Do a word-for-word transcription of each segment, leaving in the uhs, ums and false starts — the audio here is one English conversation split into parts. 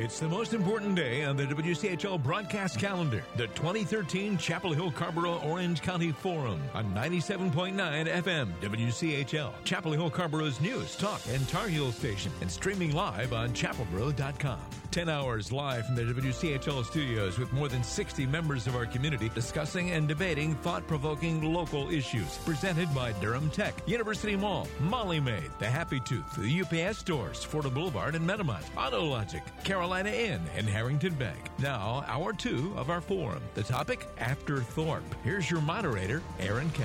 It's the most important day on the W C H L broadcast calendar, the twenty thirteen Chapel Hill Carrboro Orange County Forum on ninety-seven point nine F M W C H L, Chapel Hill Carrboro's news, talk, and Tar Heel station, and streaming live on chapelboro dot com. Ten hours live from the W C H L studios with more than sixty members of our community discussing and debating thought-provoking local issues. Presented by Durham Tech, University Mall, Molly Maid, The Happy Tooth, the U P S stores, Fordham Boulevard and Metamont, AutoLogic, Carolina Inn, and Harrington Bank. Now, hour two of our forum. The topic, After Thorpe. Here's your moderator, Aaron Keck.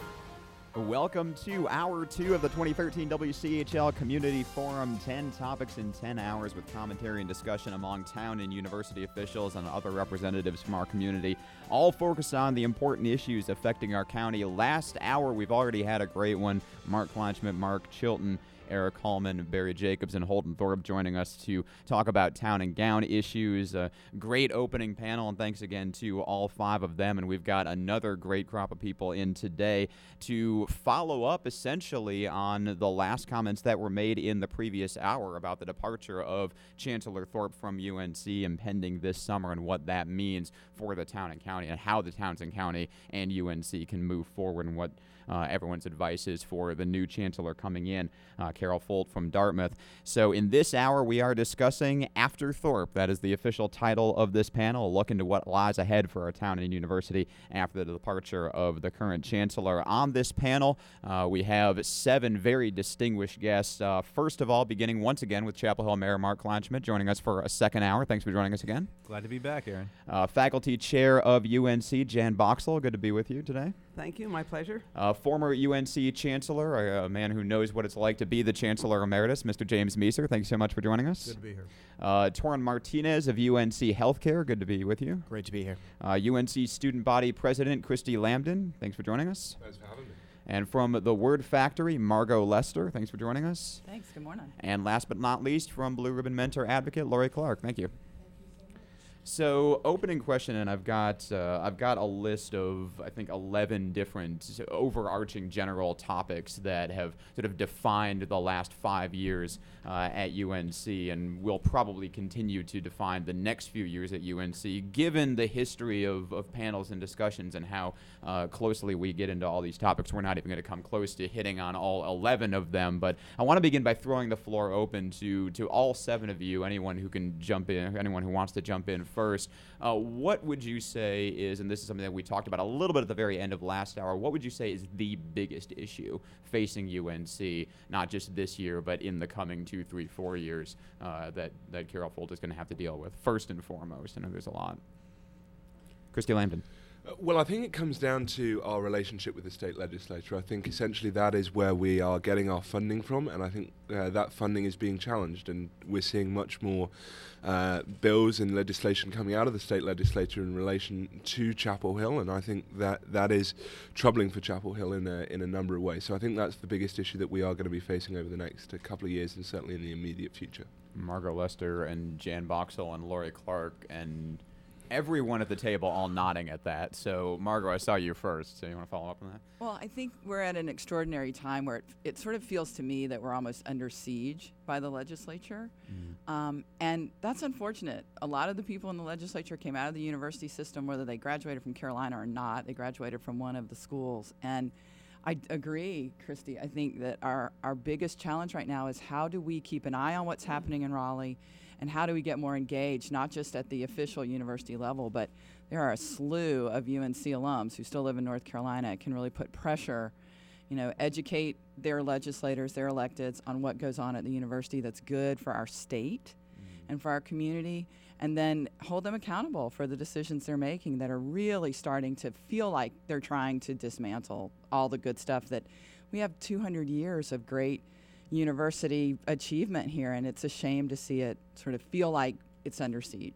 Welcome to Hour two of the twenty thirteen W C H L Community Forum. ten topics in ten hours with commentary and discussion among town and university officials and other representatives from our community, all focused on the important issues affecting our county. Last hour, we've already had a great one. Mark Kleinschmidt, Mark Chilton, Eric Hallman, Barry Jacobs, and Holden Thorpe joining us to talk about town and gown issues. A great opening panel, and thanks again to all five of them. And we've got another great crop of people in today to follow up essentially on the last comments that were made in the previous hour about the departure of Chancellor Thorpe from U N C impending this summer and what that means for the town and county and how the towns and county and U N C can move forward and what Uh, everyone's advice is for the new chancellor coming in, uh, Carol Folt from Dartmouth. So in this hour, we are discussing After Thorpe. That is the official title of this panel, a look into what lies ahead for our town and university after the departure of the current chancellor. On this panel, uh, we have seven very distinguished guests. Uh, first of all, beginning once again with Chapel Hill Mayor Mark Kleinschmidt, joining us for a second hour. Thanks for joining us again. Glad to be back, Aaron. Uh, Faculty Chair of U N C, Jan Boxall. Good to be with you today. Thank you. My pleasure. Uh, former U N C Chancellor, a, a man who knows what it's like to be the Chancellor Emeritus, Mister James Meeser. Thanks so much for joining us. Good to be here. Uh, Torrin Martinez of U N C Healthcare. Good to be with you. Great to be here. Uh, U N C Student Body President Christy Lambden. Thanks for joining us. Thanks for having me. And from the Word Factory, Margot Lester. Thanks for joining us. Thanks. Good morning. And last but not least, from Blue Ribbon Mentor Advocate, Lori Clark. Thank you. So, opening question, and I've got uh, I've got a list of I think eleven different overarching general topics that have sort of defined the last five years uh, at U N C, and will probably continue to define the next few years at U N C, given the history of, of panels and discussions and how uh, closely we get into all these topics. We're not even going to come close to hitting on all eleven of them, but I want to begin by throwing the floor open to to all seven of you. Anyone who can jump in, anyone who wants to jump in first. Uh, what would you say is, and this is something that we talked about a little bit at the very end of last hour, what would you say is the biggest issue facing U N C, not just this year, but in the coming two, three, four years uh, that, that Carol Folt is going to have to deal with, first and foremost? I know there's a lot. Christy Lambden. Uh, well, I think it comes down to our relationship with the state legislature. I think essentially that is where we are getting our funding from, and I think uh, that funding is being challenged, and we're seeing much more uh, bills and legislation coming out of the state legislature in relation to Chapel Hill, and I think that that is troubling for Chapel Hill in a, in a number of ways. So I think that's the biggest issue that we are going to be facing over the next uh, couple of years, and certainly in the immediate future. Margot Lester and Jan Boxall and Lori Clark and everyone at the table all nodding at that. So, Margot, I saw you first, so you want to follow up on that? Well, I think we're at an extraordinary time where it, it sort of feels to me that we're almost under siege by the legislature. Mm. Um, and that's unfortunate. A lot of the people in the legislature came out of the university system, whether they graduated from Carolina or not. They graduated from one of the schools. And I agree, Christy. I think that our, our biggest challenge right now is how do we keep an eye on what's happening in Raleigh, and how do we get more engaged, not just at the official university level, but there are a slew of U N C alums who still live in North Carolina and can really put pressure, you know, educate their legislators, their electeds on what goes on at the university that's good for our state mm-hmm. and for our community, and then hold them accountable for the decisions they're making that are really starting to feel like they're trying to dismantle all the good stuff that we have two hundred years of great university achievement here, and it's a shame to see it sort of feel like it's under siege.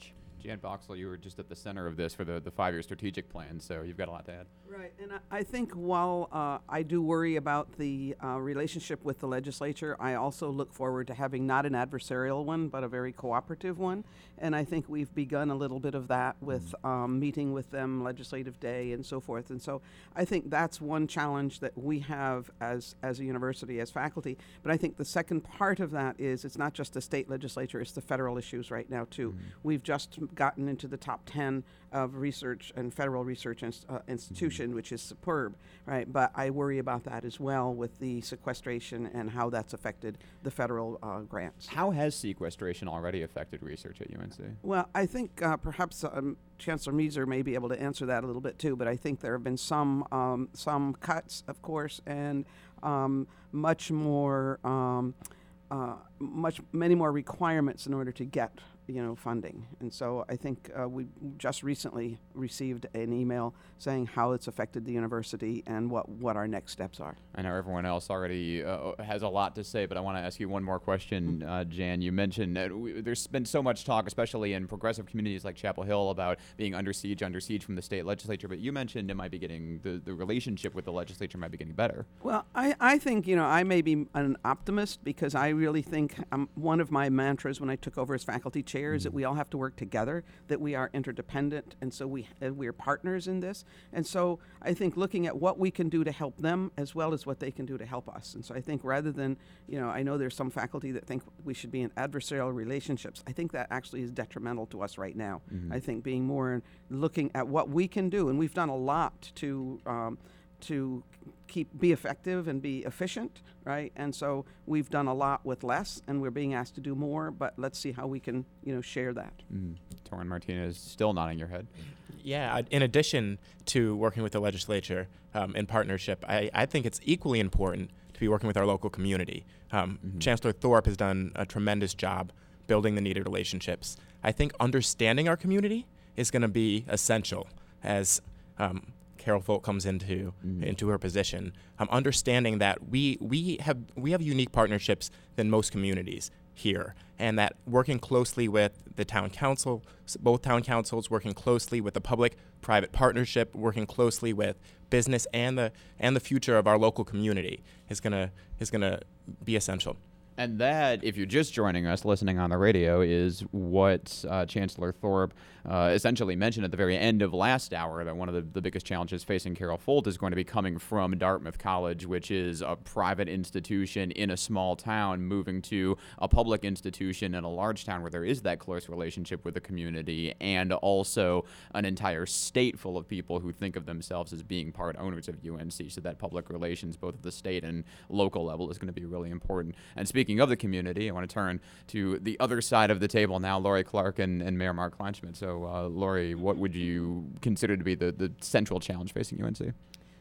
Jan Boxall, you were just at the center of this for the, the five-year strategic plan, so you've got a lot to add. Right, and I, I think while uh, I do worry about the uh, relationship with the legislature, I also look forward to having not an adversarial one, but a very cooperative one. And I think we've begun a little bit of that with um, meeting with them, legislative day, and so forth. And so I think that's one challenge that we have as as a university, as faculty. But I think the second part of that is it's not just the state legislature; it's the federal issues right now too. Mm-hmm. We've just gotten into the top ten of research and federal research inst- uh, institution, mm-hmm. which is superb, right? But I worry about that as well with the sequestration and how that's affected the federal uh, grants. How has sequestration already affected research at U N C? Well, I think uh, perhaps um, Chancellor Measer may be able to answer that a little bit too, but I think there have been some um, some cuts, of course, and um, much more, um, uh, much many more requirements in order to get you know funding. And so I think uh, we just recently received an email saying how it's affected the university and what what our next steps are. I know everyone else already uh, has a lot to say, but I want to ask you one more question, uh, Jan. You mentioned that we, there's been so much talk, especially in progressive communities like Chapel Hill, about being under siege, under siege from the state legislature, but you mentioned it might be getting, the, the relationship with the legislature might be getting better. Well, I, I think, you know, I may be an optimist because I really think um, one of my mantras when I took over as faculty chair is that we all have to work together, that we are interdependent, and so we uh, we're partners in this. And so I think looking at what we can do to help them as well as what they can do to help us. And so I think rather than, you know, I know there's some faculty that think we should be in adversarial relationships. I think that actually is detrimental to us right now. Mm-hmm. I think being more in looking at what we can do, and we've done a lot to um, to keep be effective and be efficient, right? And so we've done a lot with less, and we're being asked to do more. But let's see how we can, you know, share that. Mm. Torrin Martinez, still nodding your head. Yeah. In addition to working with the legislature um, in partnership, I, I think it's equally important to be working with our local community. Um, mm-hmm. Chancellor Thorpe has done a tremendous job building the needed relationships. I think understanding our community is going to be essential as um, Carol Folt comes into mm. into her position. Um, understanding that we we have we have unique partnerships than most communities here, and that working closely with the town council, both town councils working closely with the public-private partnership, working closely with business and the and the future of our local community is gonna is gonna be essential. And that, if you're just joining us, listening on the radio, is what uh, Chancellor Thorpe uh, essentially mentioned at the very end of last hour, that one of the, the biggest challenges facing Carol Folt is going to be coming from Dartmouth College, which is a private institution in a small town, moving to a public institution in a large town where there is that close relationship with the community, and also an entire state full of people who think of themselves as being part owners of U N C. So that public relations, both at the state and local level, is going to be really important. And speaking Speaking of the community, I want to turn to the other side of the table now, Lori Clark and, and Mayor Mark Kleinschmidt. So, uh, Lori, what would you consider to be the, the central challenge facing U N C?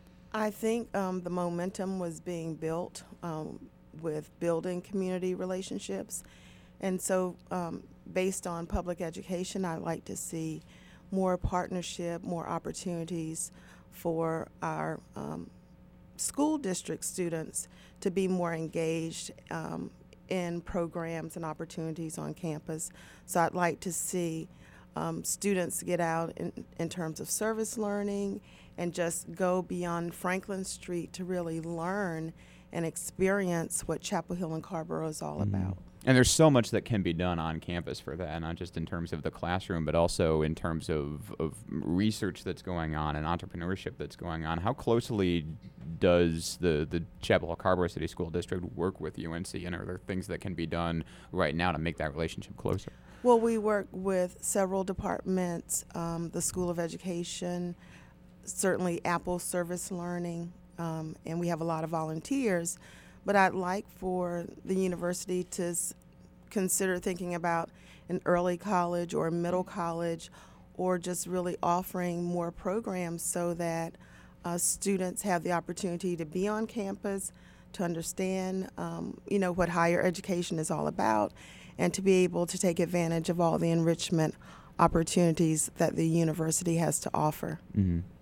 I think um, the momentum was being built um, with building community relationships. And so um, based on public education, I'd like to see more partnership, more opportunities for our um, school district students to be more engaged um, in programs and opportunities on campus. So I'd like to see um, students get out in, in terms of service learning and just go beyond Franklin Street to really learn and experience what Chapel Hill and Carrboro is all mm-hmm. about. And there's so much that can be done on campus for that, not just in terms of the classroom, but also in terms of, of research that's going on and entrepreneurship that's going on. How closely does the, the Chapel Hill Carrboro City School District work with U N C, and are there things that can be done right now to make that relationship closer? Well, we work with several departments, um, the School of Education, certainly Apple Service Learning, um, and we have a lot of volunteers. But I'd like for the university to s- consider thinking about an early college or a middle college, or just really offering more programs so that uh, students have the opportunity to be on campus, to understand, um, you know, what higher education is all about, and to be able to take advantage of all the enrichment opportunities that the university has to offer. Mm-hmm.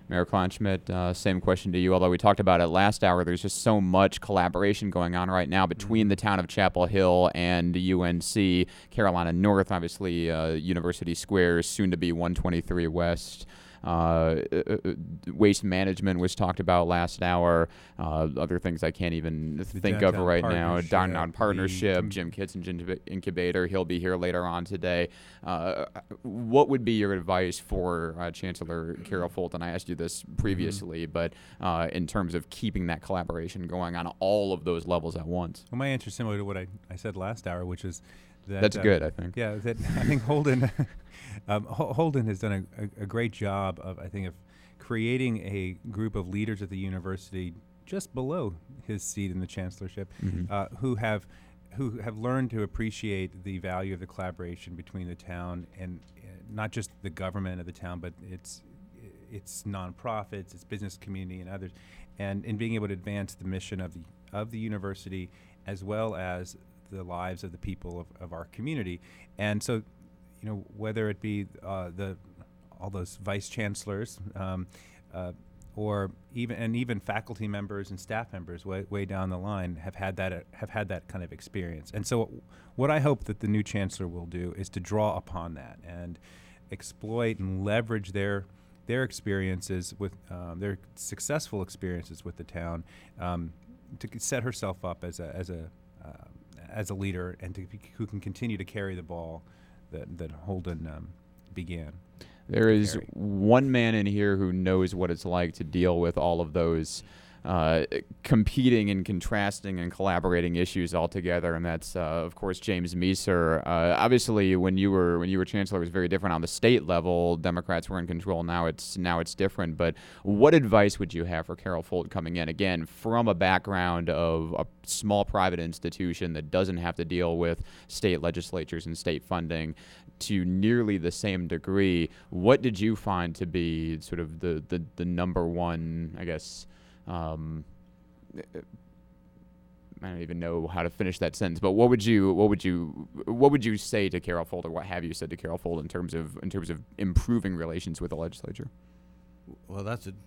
Mayor Kleinschmidt, uh, same question to you, although we talked about it last hour. There's just so much collaboration going on right now between the town of Chapel Hill and U N C, Carolina North, obviously uh, University Square, soon to be one twenty-three West. Uh, uh, waste management was talked about last hour. Uh, other things I can't even The think of downtown right now. partnership, Downtown the Partnership, com- Jim Kitson Incubator. He'll be here later on today. Uh, what would be your advice for uh, Chancellor Carol Fulton? I asked you this previously, mm-hmm. but uh, in terms of keeping that collaboration going on all of those levels at once. Well, my answer is similar to what I, I said last hour, which is that that's uh, good. I think. Yeah, that I think Holden um, Ho- Holden has done a, a, a great job of I think of creating a group of leaders at the university just below his seat in the chancellorship, mm-hmm. uh, who have who have learned to appreciate the value of the collaboration between the town and uh, not just the government of the town, but its its nonprofits, its business community, and others, and in being able to advance the mission of the of the university as well as the lives of the people of, of our community. And so, you know, whether it be uh, the all those vice chancellors, um, uh, or even and even faculty members and staff members way, way down the line have had that uh, have had that kind of experience. And so, what I hope that the new chancellor will do is to draw upon that and exploit and leverage their their experiences with um, their successful experiences with the town um, to set herself up as a as a uh, as a leader and to be, who can continue to carry the ball that that Holden um, began. There is carry. one man in here who knows what it's like to deal with all of those uh, competing and contrasting and collaborating issues all together, and that's uh, of course James Meeser. Uh, obviously, when you were when you were chancellor, it was very different on the state level. Democrats were in control. Now it's now it's different. But what advice would you have for Carol Fulton coming in again from a background of a small private institution that doesn't have to deal with state legislatures and state funding to nearly the same degree? What did you find to be sort of the the, the number one, I guess? Um, I don't even know how to finish that sentence. But what would you, what would you, what would you say to Carol Fulton? What have you said to Carol Fulton in terms of in terms of improving relations with the legislature? Well, that's a.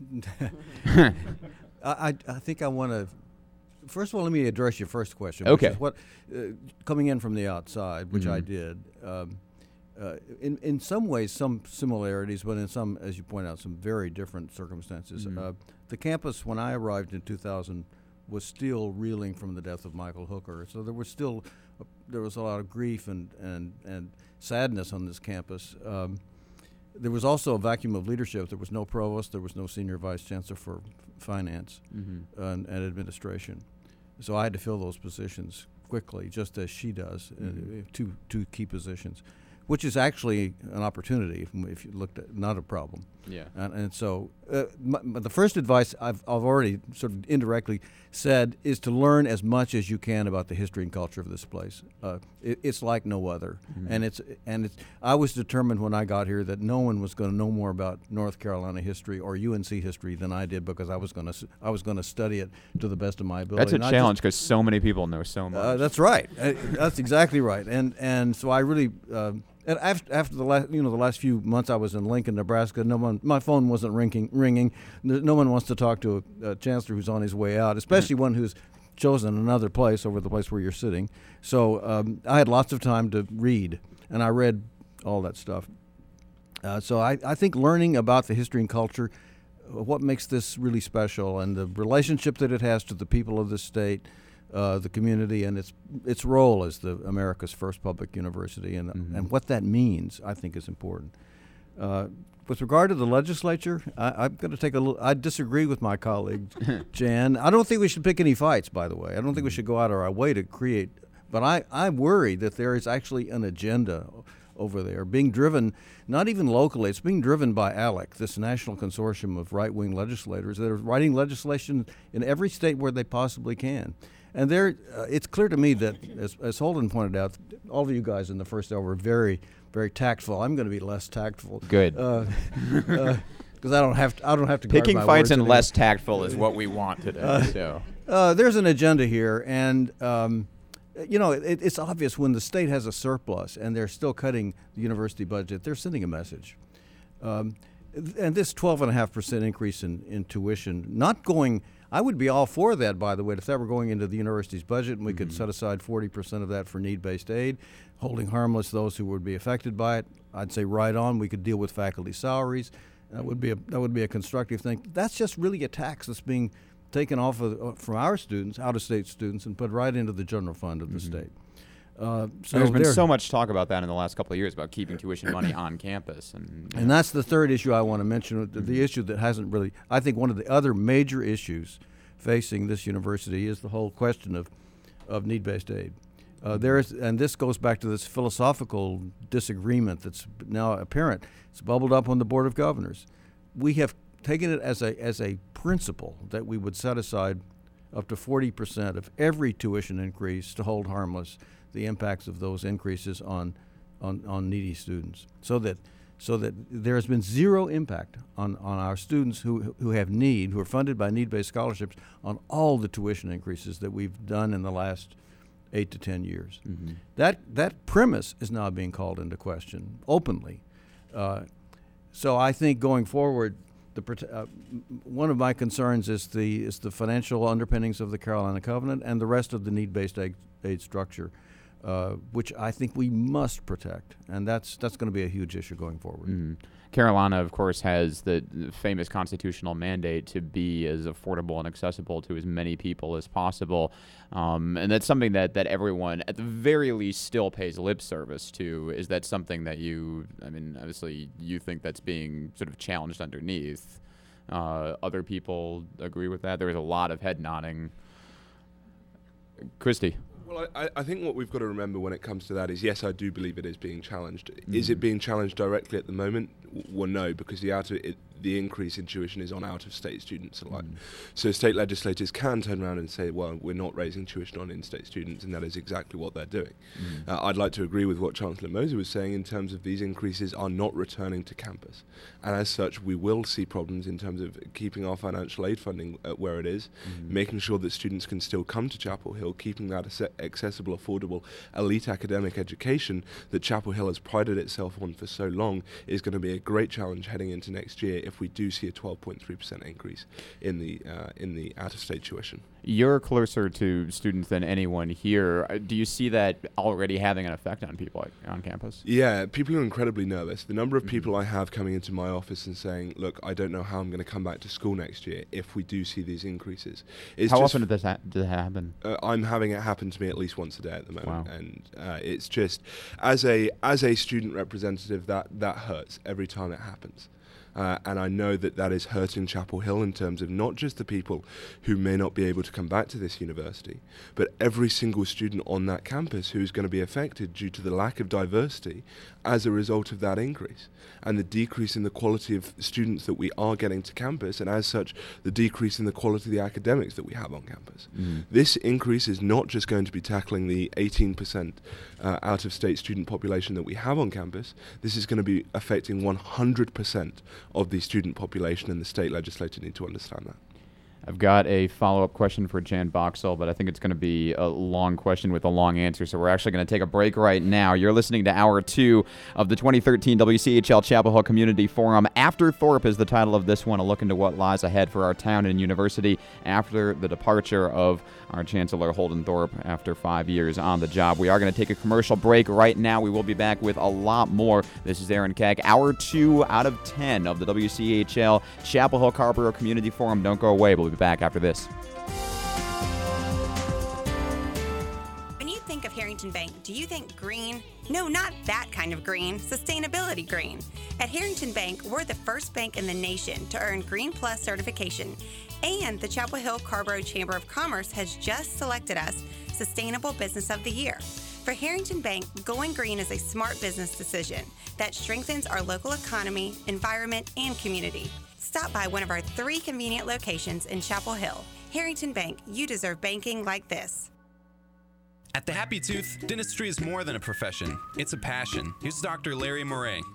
I, I I think I want to. First of all, let me address your first question. Okay. Which is what uh, coming in from the outside, which mm-hmm. I did. Um, Uh, in in some ways, some similarities, but in some, as you point out, some very different circumstances. Mm-hmm. Uh, the campus, when I arrived in two thousand, was still reeling from the death of Michael Hooker. So there was still uh, there was a lot of grief and and and sadness on this campus. Um, there was also a vacuum of leadership. There was no provost. There was no senior vice chancellor for finance Mm-hmm. and, and administration. So I had to fill those positions quickly, just as she does, Mm-hmm. uh, two two key positions, which is actually an opportunity if, if you looked at, not a problem. Yeah. And, and so uh, my, my, the first advice I've, I've already sort of indirectly said is to learn as much as you can about the history and culture of this place. Uh, it, it's like no other. Mm-hmm. And it's and it's. I was determined when I got here that no one was going to know more about North Carolina history or U N C history than I did, because I was going to I was going to study it to the best of my ability. That's a Not challenge because so many people know so much. Uh, that's right. Uh, that's exactly right. And and so I really. Uh, And after, after the last, you know, the last few months I was in Lincoln, Nebraska, no one, my phone wasn't ringing. Ringing. No one wants to talk to a, a chancellor who's on his way out, especially one who's chosen another place over the place where you're sitting. So um, I had lots of time to read, and I read all that stuff. Uh, so I, I think learning about the history and culture, uh, what makes this really special, and the relationship that it has to the people of the state, Uh, the community, and its its role as the America's first public university, and Mm-hmm. and what that means, I think, is important. Uh, with regard to the legislature, I, I'm going to take a little. I disagree with my colleague Jan. I don't think we should pick any fights. By the way, I don't think we should go out of our way to create. But I I'm worried that there is actually an agenda over there being driven, not even locally. It's being driven by ALEC, this national consortium of right-wing legislators that are writing legislation in every state where they possibly can. And there, uh, it's clear to me that, as, as Holden pointed out, all of you guys in the first hour were very, very tactful. I'm going to be less tactful. Good. Because uh, uh, I don't have to. I don't have to. guard Picking my fights words and anymore. less tactful is what we want today. Uh, so Uh, there's an agenda here, and um, you know, it, it's obvious when the state has a surplus and they're still cutting the university budget, they're sending a message. Um, and this twelve point five percent increase in, in tuition, not going, I would be all for that, by the way, if that were going into the university's budget and we mm-hmm. could set aside forty percent of that for need-based aid, holding harmless those who would be affected by it. I'd say right on, we could deal with faculty salaries. That would be a, that would be a constructive thing. That's just really a tax that's being taken off of, uh, from our students, out-of-state students, and put right into the general fund of the mm-hmm. state. Uh, so there's been so much talk about that in the last couple of years about keeping tuition money on campus, and and that's the third issue I want to mention. The, the issue that hasn't really, I think, one of the other major issues facing this university is the whole question of of need-based aid. Uh, there is, and this goes back to this philosophical disagreement that's now apparent. It's bubbled up on the Board of Governors. We have taken it as a as a principle that we would set aside up to forty percent of every tuition increase to hold harmless the impacts of those increases on, on, on needy students, so that so that there has been zero impact on, on our students who who have need, who are funded by need-based scholarships, on all the tuition increases that we've done in the last eight to ten years. Mm-hmm. That that premise is now being called into question openly. Uh, so I think going forward, the uh, one of my concerns is the is the financial underpinnings of the Carolina Covenant and the rest of the need-based aid, aid structure. Uh, which I think we must protect, and that's that's going to be a huge issue going forward. Mm. Carolina, of course, has the famous constitutional mandate to be as affordable and accessible to as many people as possible, um, and that's something that, that everyone, at the very least, still pays lip service to. Is that something that you, I mean, obviously you think that's being sort of challenged underneath? Uh, other people agree with that? There was a lot of head nodding. Christy? Well, I, I think what we've got to remember when it comes to that is, yes, I do believe it is being challenged. Mm. Is it being challenged directly at the moment? Well, no, because the out of it, the increase in tuition is on out-of-state students alike. Mm. So state legislators can turn around and say, well, we're not raising tuition on in-state students, and that is exactly what they're doing. Mm. Uh, I'd like to agree with what Chancellor Moser was saying in terms of these increases are not returning to campus. And as such, we will see problems in terms of keeping our financial aid funding uh, where it is, mm. making sure that students can still come to Chapel Hill, keeping that ac- accessible, affordable, elite academic education that Chapel Hill has prided itself on for so long is going to be a great challenge heading into next year if we do see a twelve point three percent increase in the uh, in the out-of-state tuition. You're closer to students than anyone here. Uh, do you see that already having an effect on people on campus? Yeah, people are incredibly nervous. The number of mm-hmm. people I have coming into my office and saying, look, I don't know how I'm going to come back to school next year if we do see these increases. It's how often does this ha- does it happen? Uh, I'm having it happen to me at least once a day at the moment. Wow. And uh, it's just, as a as a student representative, that, that hurts every time it happens. Uh, and I know that that is hurting Chapel Hill in terms of not just the people who may not be able to come back to this university, but every single student on that campus who is going to be affected due to the lack of diversity as a result of that increase and the decrease in the quality of students that we are getting to campus, and as such, the decrease in the quality of the academics that we have on campus. Mm. This increase is not just going to be tackling the eighteen percent uh, out-of-state student population that we have on campus. This is going to be affecting one hundred percent of the student population, and the state legislature need to understand that. I've got a follow-up question for Jan Boxall, but I think it's going to be a long question with a long answer, so we're actually going to take a break right now. You're listening to Hour two of the twenty thirteen W C H L Chapel Hill Community Forum. After Thorpe is the title of this one, a look into what lies ahead for our town and university after the departure of our Chancellor Holden Thorpe after five years on the job. We are going to take a commercial break right now. We will be back with a lot more. This is Aaron Keck, Hour two out of ten of the W C H L Chapel Hill Carrboro Community Forum. Don't go away. We'll be back after this. When you think of Harrington Bank, do you think green? No, not that kind of green. Sustainability green. At Harrington Bank, we're the first bank in the nation to earn Green Plus certification. And the Chapel Hill Carrboro Chamber of Commerce has just selected us Sustainable Business of the Year. For Harrington Bank, going green is a smart business decision that strengthens our local economy, environment, and community. Stop by one of our three convenient locations in Chapel Hill. Harrington Bank, you deserve banking like this. At the Happy Tooth, dentistry is more than a profession. It's a passion. Here's Doctor Larry Moret.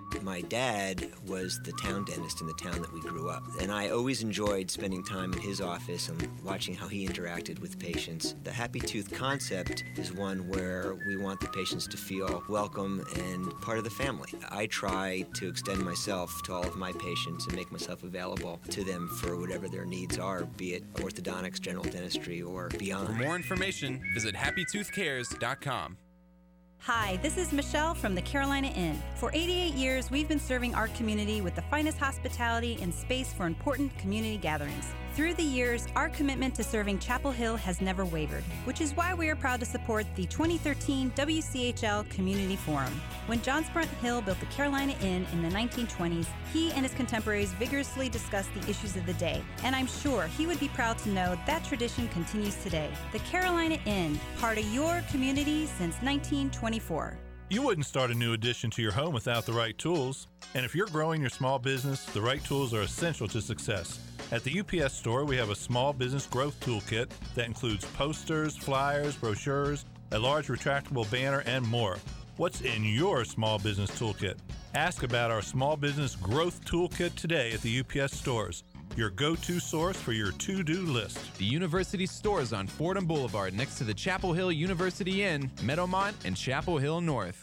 My dad was the town dentist in the town that we grew up, and I always enjoyed spending time in his office and watching how he interacted with patients. The Happy Tooth concept is one where we want the patients to feel welcome and part of the family. I try to extend myself to all of my patients and make myself available to them for whatever their needs are, be it orthodontics, general dentistry, or beyond. For more information, visit happy tooth cares dot com. Hi, this is Michelle from the Carolina Inn. For eighty-eight years, we've been serving our community with the finest hospitality and space for important community gatherings. Through the years, our commitment to serving Chapel Hill has never wavered, which is why we are proud to support the twenty thirteen W C H L Community Forum. When John Sprunt Hill built the Carolina Inn in the nineteen twenties, he and his contemporaries vigorously discussed the issues of the day, and I'm sure he would be proud to know that tradition continues today. The Carolina Inn, part of your community since nineteen twenty-four. You wouldn't start a new addition to your home without the right tools. And if you're growing your small business, the right tools are essential to success. At the U P S store, we have a small business growth toolkit that includes posters, flyers, brochures, a large retractable banner, and more. What's in your small business toolkit? Ask about our small business growth toolkit today at the U P S stores, your go-to source for your to-do list. The University Stores on Fordham Boulevard next to the Chapel Hill University Inn, Meadowmont, and Chapel Hill North.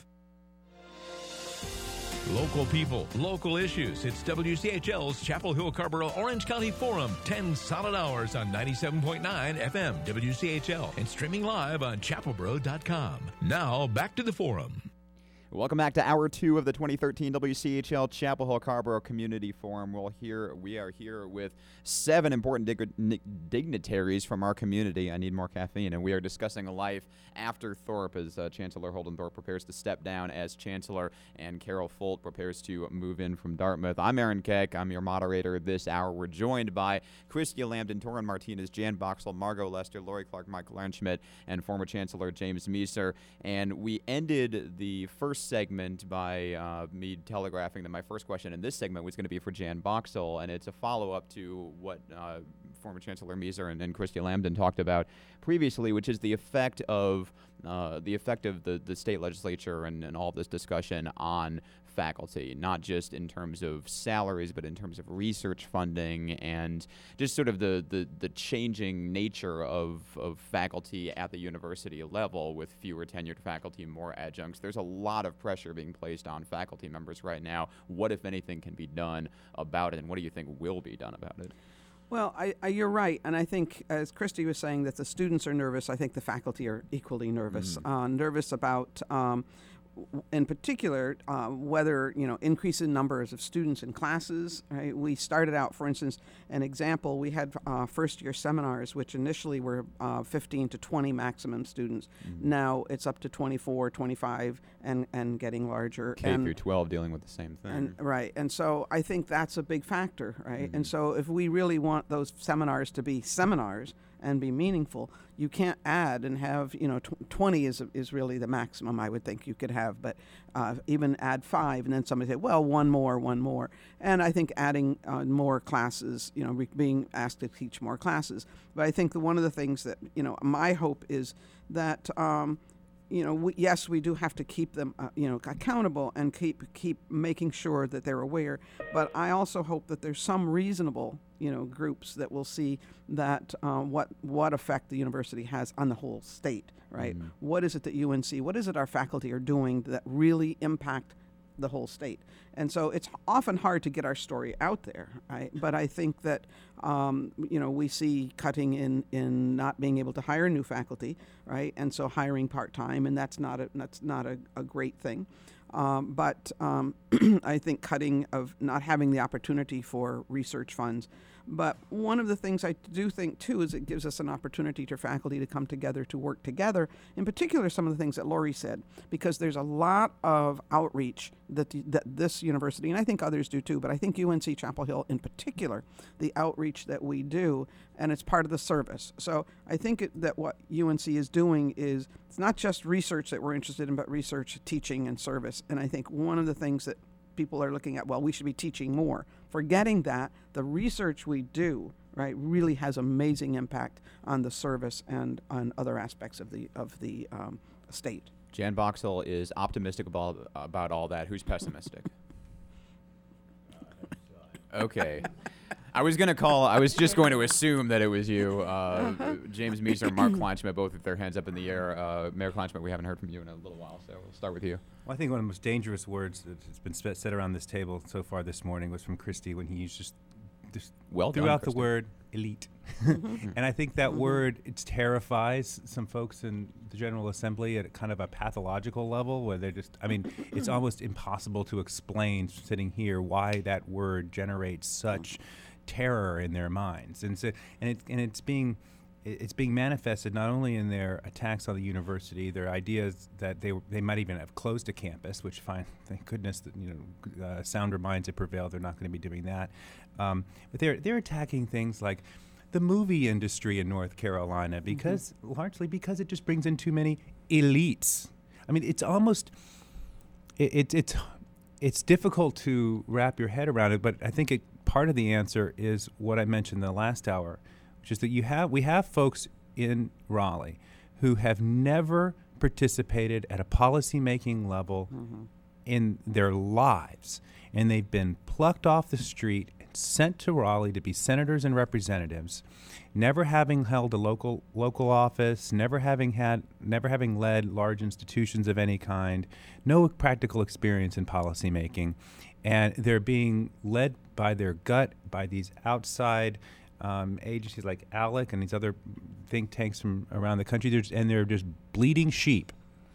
Local people, local issues. It's W C H L's Chapel Hill Carrboro Orange County Forum. ten solid hours on ninety-seven point nine F M W C H L and streaming live on chapel boro dot com. Now, back to the forum. Welcome back to Hour two of the twenty thirteen W C H L Chapel Hill Carrboro Community Forum. We'll hear, we are here with seven important dig- dignitaries from our community. I need more caffeine. And we are discussing life after Thorpe as uh, Chancellor Holden Thorpe prepares to step down as Chancellor and Carol Folt prepares to move in from Dartmouth. I'm Aaron Keck. I'm your moderator this hour. We're joined by Christia Lambton, Torrin Martinez, Jan Boxell, Margot Lester, Lori Clark, Michael Lernschmidt, and former Chancellor James Meeser. And we ended the first segment by uh, me telegraphing that my first question in this segment was going to be for Jan Boxell, and it's a follow-up to what uh, former Chancellor Meeser and, and Christia Lambton talked about previously, which is the effect of uh, the effect of the, the state legislature and, and all this discussion on faculty, not just in terms of salaries, but in terms of research funding and just sort of the, the, the changing nature of, of faculty at the university level with fewer tenured faculty and more adjuncts. There's a lot of pressure being placed on faculty members right now. What, if anything, can be done about it, and what do you think will be done about it? Well, I, I, you're right, and I think, as Christy was saying, that the students are nervous. I think the faculty are equally nervous. Mm. Uh, nervous about, um, w- in particular, uh, whether you know increase in numbers of students in classes. Right? We started out, for instance, an example. We had uh, first-year seminars, which initially were uh, fifteen to twenty maximum students. Mm. Now it's up to twenty-four, twenty-five, and and getting larger. K and, through twelve dealing with the same thing. And, right, and so I think that's a big factor, right? Mm-hmm. And so if we really want those seminars to be seminars and be meaningful, you can't add and have, you know, tw- twenty is is really the maximum I would think you could have, but uh, even add five, and then somebody say, well, one more, one more. And I think adding uh, more classes, you know, re- being asked to teach more classes. But I think that one of the things that, you know, my hope is that, um, you know, we, yes, we do have to keep them, uh, you know, accountable and keep keep making sure that they're aware. But I also hope that there's some reasonable, you know, groups that will see that uh, what what effect the university has on the whole state, right? Mm-hmm. What is it that U N C, what is it our faculty are doing that really impact the whole state? And so it's often hard to get our story out there, right? But I think that, um, you know, we see cutting in, in not being able to hire new faculty, right? And so hiring part-time, and that's not a, that's not a, a great thing. Um, but um, I think cutting of not having the opportunity for research funds. But one of the things I do think, too, is it gives us an opportunity to faculty to come together, to work together, in particular some of the things that Lori said, because there's a lot of outreach that, the, that this university, and I think others do too, but I think U N C Chapel Hill in particular, the outreach that we do, and it's part of the service. So I think it, that what U N C is doing is, it's not just research that we're interested in, but research, teaching, and service. And I think one of the things that people are looking at, well, we should be teaching more. Forgetting that, the research we do, right, really has amazing impact on the service and on other aspects of the of the um, state. Jan Boxell is optimistic about, about all that. Who's pessimistic? Okay. I was going to call, I was just going to assume that it was you. Uh, James Meeser, Mark Kleinschmidt, both with their hands up in the air. Uh, Mayor Kleinschmidt, we haven't heard from you in a little while, so we'll start with you. Well, I think one of the most dangerous words that's been sp- said around this table so far this morning was from Christie when he used just, just well threw done, out Christie. the word elite. And I think that word, it terrifies some folks in the General Assembly at kind of a pathological level where they're just, I mean, it's almost impossible to explain sitting here why that word generates such terror in their minds. And so, and it, and it's being, it's being manifested not only in their attacks on the university, their ideas that they they might even have closed a campus, which fine, thank goodness that you know uh, sounder minds have prevailed. They're not going to be doing that, um, but they're they're attacking things like the movie industry in North Carolina because mm-hmm. largely because it just brings in too many elites. I mean, it's almost it, it it's it's difficult to wrap your head around it, but I think it, part of the answer is what I mentioned in the last hour, which is that you have we have folks in Raleigh who have never participated at a policy-making level mm-hmm. in their lives, and they've been plucked off the street and sent to Raleigh to be senators and representatives, never having held a local local office, never having had, never having led large institutions of any kind, no practical experience in policymaking, and they're being led by their gut by these outside um, agencies like ALEC and these other think tanks from around the country, they're just, and they're just bleeding sheep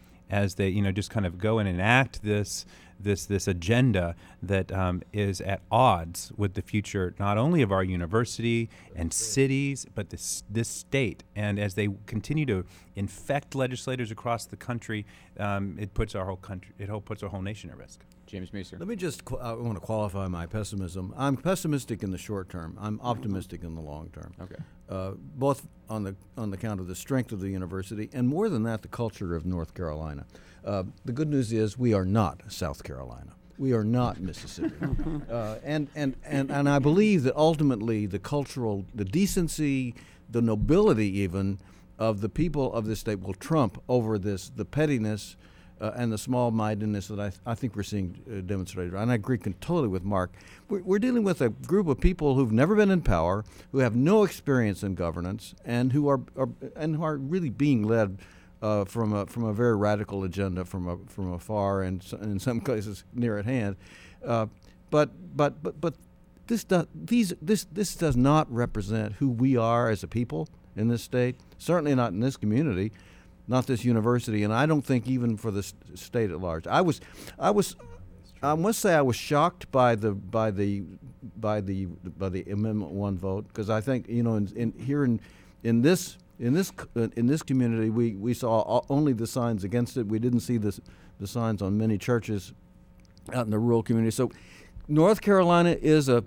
as they, you know, just kind of go and enact this this this agenda that um, is at odds with the future not only of our university and cities, but this this state. And as they continue to infect legislators across the country, um, it puts our whole country, it whole puts our whole nation at risk. James Meeser. Let me just, qu- I want to qualify my pessimism. I'm pessimistic in the short term. I'm optimistic in the long term. Okay. Uh, both on the on the count of the strength of the university and more than that, the culture of North Carolina. Uh, the good news is we are not South Carolina. We are not Mississippi. uh, and, and, and, and I believe that ultimately the cultural, the decency, the nobility even of the people of this state will trump over this, the pettiness Uh, and the small-mindedness that I, th- I think we're seeing uh, demonstrated. And I agree con- totally with Mark. We're, we're dealing with a group of people who've never been in power, who have no experience in governance, and who are, are and who are really being led uh, from a from a very radical agenda from a, from afar and, so, and in some cases near at hand. Uh, but but but but this does these this this does not represent who we are as a people in this state. Certainly not in this community. Not this university, and I don't think even for the st- state at large. I was, I was, I must say I was shocked by the by the by the by the Amendment One vote, because I think you know in, in here in in this in this uh, in this community we, we saw all, only the signs against it. We didn't see the the signs on many churches out in the rural community. So North Carolina is a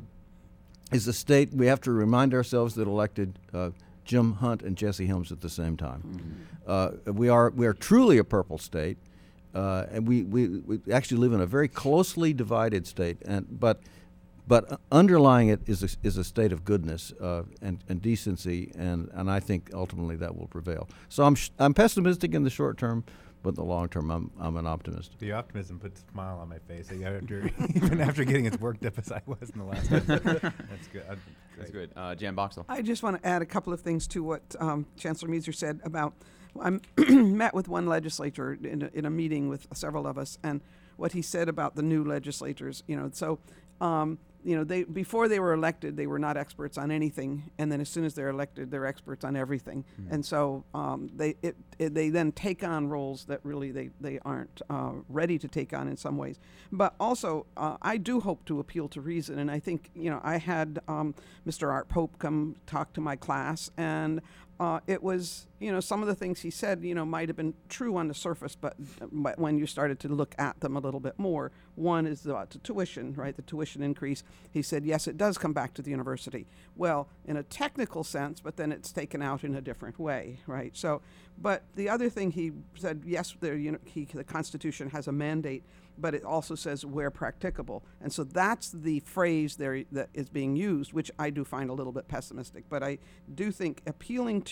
is a state we have to remind ourselves that elected Uh, Jim Hunt and Jesse Helms at the same time. Mm-hmm. Uh, we are we are truly a purple state, uh, and we, we, we actually live in a very closely divided state. And but but underlying it is a, is a state of goodness uh, and, and decency, and, and I think ultimately that will prevail. So I'm sh- I'm pessimistic in the short term, but in the long term I'm I'm an optimist. The optimism puts a smile on my face after even after getting as worked up as I was in the last one. That's good. I'd, That's good. Uh, Jan Boxell. I just want to add a couple of things to what um, Chancellor Meeser said about. I met with one legislator in a, in a meeting with several of us, and what he said about the new legislators. You know, so um, you know, they before they were elected, they were not experts on anything, and then as soon as they're elected, they're experts on everything. Mm-hmm. And so um, they it, it, they then take on roles that really they they aren't uh, ready to take on in some ways. But also, uh, I do hope to appeal to reason, and I think you know I had um, Mister Art Pope come talk to my class, and uh, it was you know some of the things he said you know might have been true on the surface, but but when you started to look at them a little bit more, one is the, the tuition, right? The tuition increase. He said, yes, it does come back to the university. Well, in a technical sense, but then it's taken out in a different way, right? So, but the other thing he said, yes, the, you know, he, the Constitution has a mandate, but it also says where practicable. And so that's the phrase there that is being used, which I do find a little bit pessimistic. But I do think appealing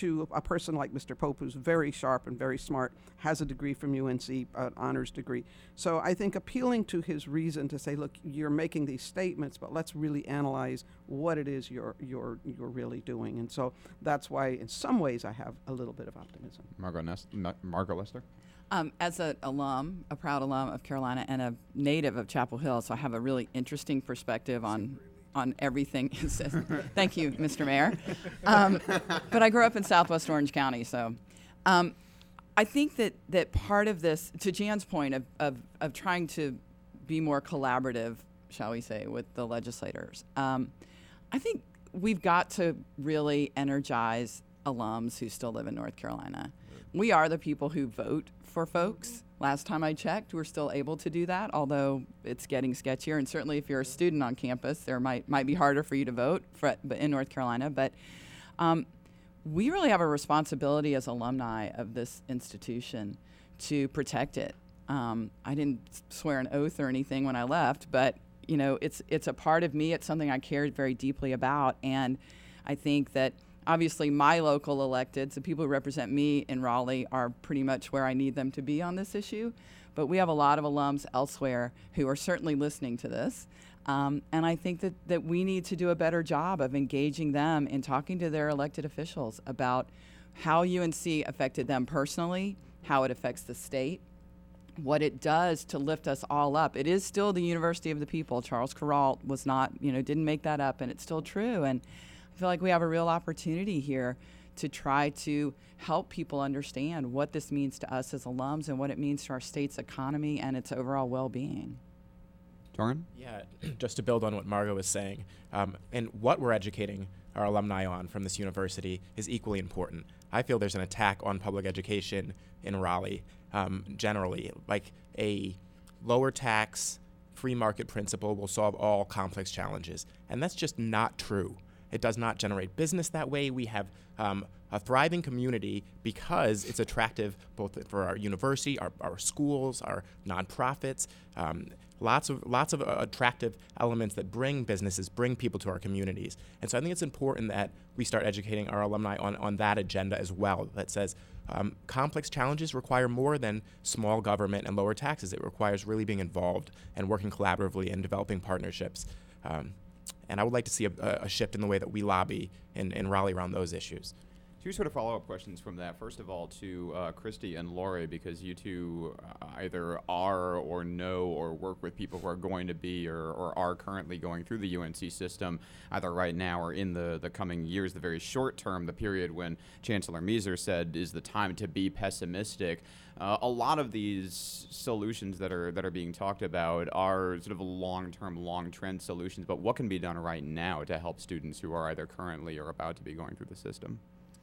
to a person like Mister Pope, who's very sharp and very smart, has a degree from U N C, an honors degree. So I think appealing to his reason to say, look, you're making these statements, but let's really analyze what it is you're you're you're really doing. And so that's why, in some ways, I have a little bit of optimism. Margot, Nest- Margot Lester? Um, as an alum, a proud alum of Carolina and a native of Chapel Hill, so I have a really interesting perspective on on everything. Thank you, Mister Mayor. Um, but I grew up in Southwest Orange County, so um, I think that, that part of this, to Jan's point of, of, of trying to be more collaborative, shall we say, with the legislators, um, I think we've got to really energize alums who still live in North Carolina. We are the people who vote for folks. Last time I checked, we're still able to do that, although it's getting sketchier. And certainly if you're a student on campus, there might might be harder for you to vote for, but in North Carolina. But um, we really have a responsibility as alumni of this institution to protect it. Um, I didn't swear an oath or anything when I left, but you know, it's it's a part of me. It's something I cared very deeply about, and I think that obviously my local electeds, the people who represent me in Raleigh, are pretty much where I need them to be on this issue. But we have a lot of alums elsewhere who are certainly listening to this. Um, and I think that, that we need to do a better job of engaging them in talking to their elected officials about how U N C affected them personally, how it affects the state, what it does to lift us all up. It is still the University of the People. Charles Kuralt was not, you know, didn't make that up, and it's still true. And I feel like we have a real opportunity here to try to help people understand what this means to us as alums and what it means to our state's economy and its overall well-being. Torrin? Yeah, just to build on what Margot was saying, um, and what we're educating our alumni on from this university is equally important. I feel there's an attack on public education in Raleigh um, generally, like a lower tax, free market principle will solve all complex challenges, and that's just not true. It does not generate business that way. We have um, a thriving community because it's attractive both for our university, our, our schools, our nonprofits, um, lots of lots of uh, attractive elements that bring businesses, bring people to our communities. And so I think it's important that we start educating our alumni on, on that agenda as well, that says um, complex challenges require more than small government and lower taxes. It requires really being involved and working collaboratively and developing partnerships. Um, And I would like to see a, a shift in the way that we lobby in, in Raleigh around those issues. Two sort of follow-up questions from that. First of all, to uh, Christy and Lori, because you two uh, either are or know or work with people who are going to be or, or are currently going through the U N C system, either right now or in the, the coming years, the very short term, the period when Chancellor Meiser said is the time to be pessimistic. Uh, a lot of these solutions that are that are being talked about are sort of long-term, long-trend solutions, but what can be done right now to help students who are either currently or about to be going through the system?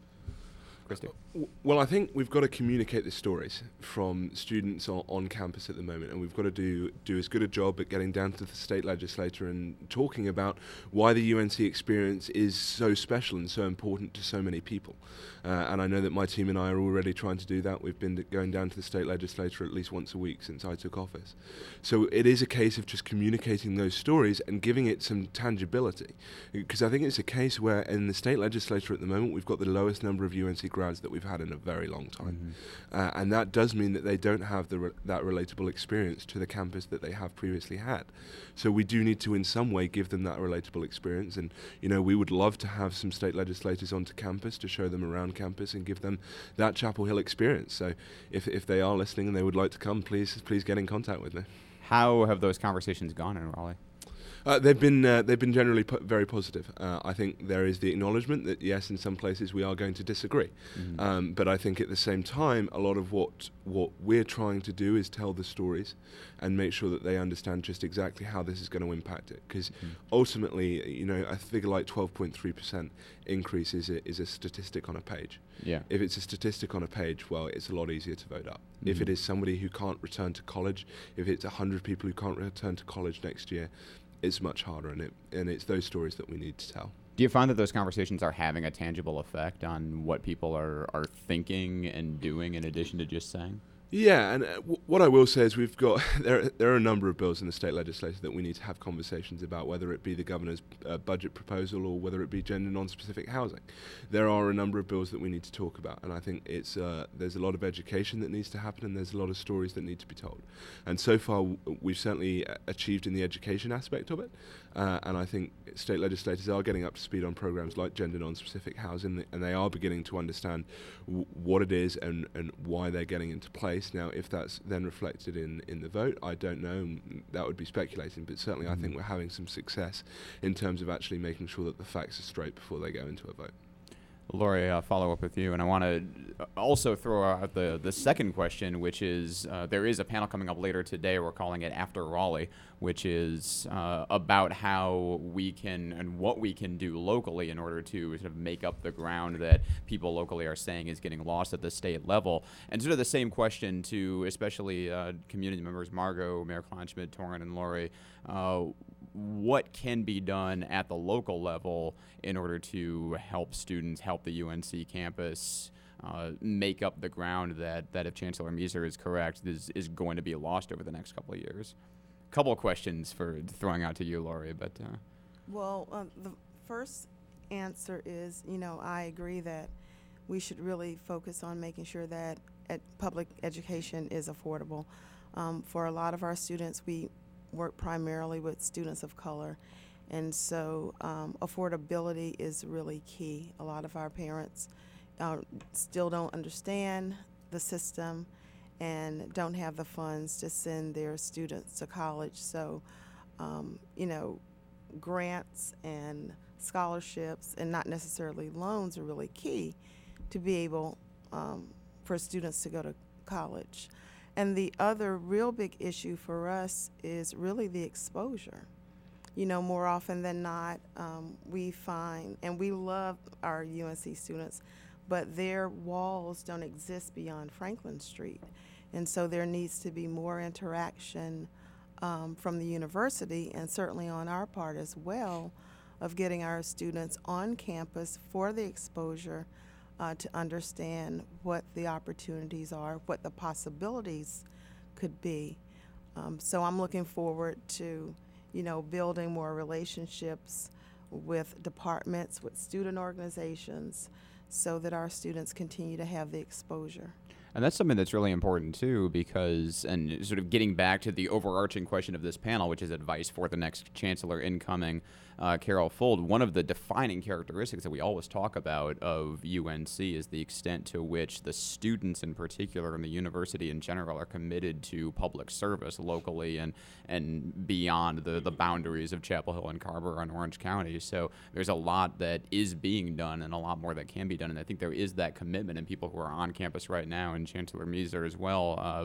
Christy? Well, I think we've got to communicate the stories from students on, on campus at the moment, and we've got to do do as good a job at getting down to the state legislature and talking about why the U N C experience is so special and so important to so many people. Uh, and I know that my team and I are already trying to do that. We've been d- going down to the state legislature at least once a week since I took office. So it is a case of just communicating those stories and giving it some tangibility. Because I think it's a case where in the state legislature at the moment, we've got the lowest number of U N C grads that we've had in a very long time. Mm-hmm. Uh, and that does mean that they don't have the re- that relatable experience to the campus that they have previously had. So we do need to in some way give them that relatable experience. And, you know, we would love to have some state legislators onto campus to show them around campus and give them that Chapel Hill experience. So if if they are listening and they would like to come, please please get in contact with me. How have those conversations gone in Raleigh? Uh, they've been uh, they've been generally po- very positive. Uh, I think there is the acknowledgement that yes, in some places we are going to disagree, mm-hmm. um, but I think at the same time, a lot of what what we're trying to do is tell the stories, and make sure that they understand just exactly how this is going to impact it. Because mm-hmm. ultimately, you know, a figure like twelve point three percent increase is a, is a statistic on a page. Yeah. If it's a statistic on a page, well, it's a lot easier to vote up. Mm-hmm. If it is somebody who can't return to college, if it's a hundred people who can't return to college next year, it's much harder, and it and it's those stories that we need to tell. Do you find that those conversations are having a tangible effect on what people are, are thinking and doing in addition to just saying? Yeah, and uh, w- what I will say is we've got there. There are a number of bills in the state legislature that we need to have conversations about, whether it be the governor's uh, budget proposal or whether it be gender non-specific housing. There are a number of bills that we need to talk about, and I think it's uh, there's a lot of education that needs to happen, and there's a lot of stories that need to be told. And so far, w- we've certainly uh, achieved in the education aspect of it, uh, and I think state legislators are getting up to speed on programs like gender non-specific housing, and they are beginning to understand w- what it is and and why they're getting into place. Now, if that's then reflected in, in the vote, I don't know. That would be speculating, but certainly mm. I think we're having some success in terms of actually making sure that the facts are straight before they go into a vote. Lori, I'll follow up with you, and I want to also throw out the, the second question, which is uh, there is a panel coming up later today. We're calling it After Raleigh, which is uh, about how we can and what we can do locally in order to sort of make up the ground that people locally are saying is getting lost at the state level. And sort of the same question to especially uh, community members, Margot, Mayor Kleinschmidt, Torrin, and Lori. Uh, what can be done at the local level in order to help students, help the U N C campus uh, make up the ground that, that if Chancellor Meiser is correct, is, is going to be lost over the next couple of years? A couple of questions for throwing out to you, Lori, but... Uh. Well, uh, the first answer is, you know, I agree that we should really focus on making sure that ed- public education is affordable. Um, for a lot of our students, we work primarily with students of color, and so um, affordability is really key. A lot of our parents uh, still don't understand the system and don't have the funds to send their students to college. So, um, you know, grants and scholarships and not necessarily loans are really key to be able um, for students to go to college. And the other real big issue for us is really the exposure. You know, more often than not, um, we find, and we love our U N C students, but their walls don't exist beyond Franklin Street. And so there needs to be more interaction um, from the university, and certainly on our part as well, of getting our students on campus for the exposure Uh, to understand what the opportunities are, what the possibilities could be. Um, so I'm looking forward to, you know, building more relationships with departments, with student organizations, so that our students continue to have the exposure. And that's something that's really important, too, because, and sort of getting back to the overarching question of this panel, which is advice for the next chancellor incoming, uh, Carol Fold, one of the defining characteristics that we always talk about of U N C is the extent to which the students in particular and the university in general are committed to public service locally and, and beyond the, the boundaries of Chapel Hill and Carver and Orange County. So there's a lot that is being done and a lot more that can be done. And I think there is that commitment in people who are on campus right now, and Chancellor Meiser as well. Uh,